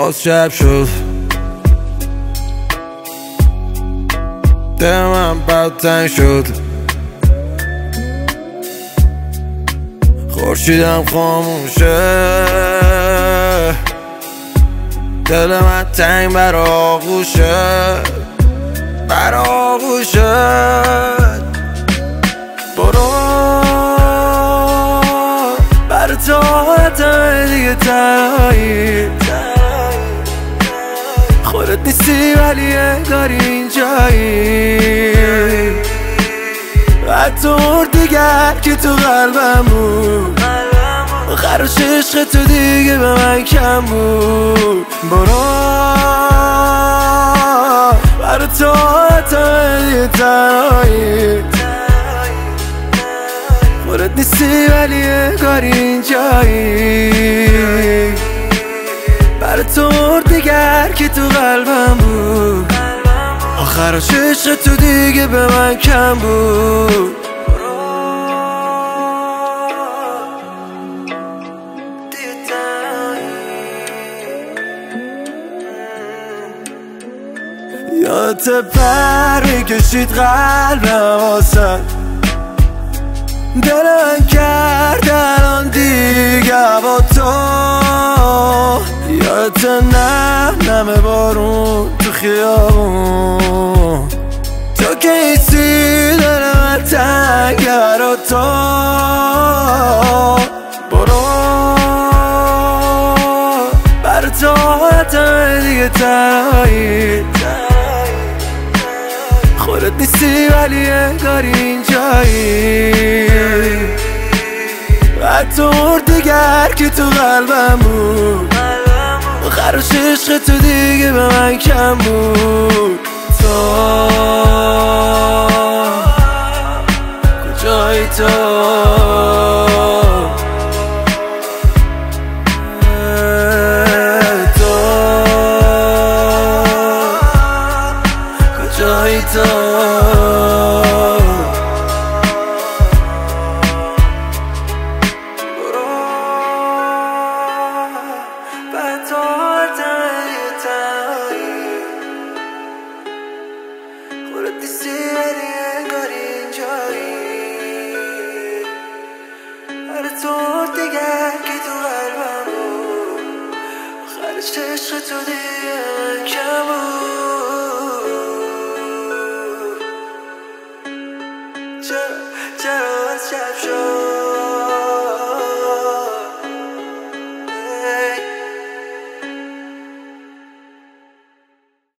باز شب شد، دل من بدتنگ شد، خورشیدم خاموشه، دل من تنگ بر آغوشه، بر آغوشه. برو بر طاعتم دیگه تنهایی، خودت نیستی ولی انگار اینجایی، حتی دیگر که تو قلبم بود، آخرش عشق تو دیگه به من کم بود. برو بر طاعتم دیگه تنهایی، خودت نیستی ولی انگار اینجایی، بر تو دیگر که تو قلبم بود، آخرش عشق تو دیگه به من کم بود. یادت پر میکشید قلبم واسه دل من کرد الان دیگه با تو، یادت نم بارون تو خیابون، تو که ایسی دل من تنگ برا تو. برو بر طاعتم دیگه تنهایی، خودت نیستی ولی انگار اینجایی، حتی دیگر که تو قلبم بود، آخرش عشق تو دیگه به من کم بود. تو کجایی تو؟ کجایی تو؟ خودت نیستی ولی انگار اینجایی، هر طور دیگر که تو قلبم بود، آخرش عشق تو دیگه کم بود. چرا از شب شد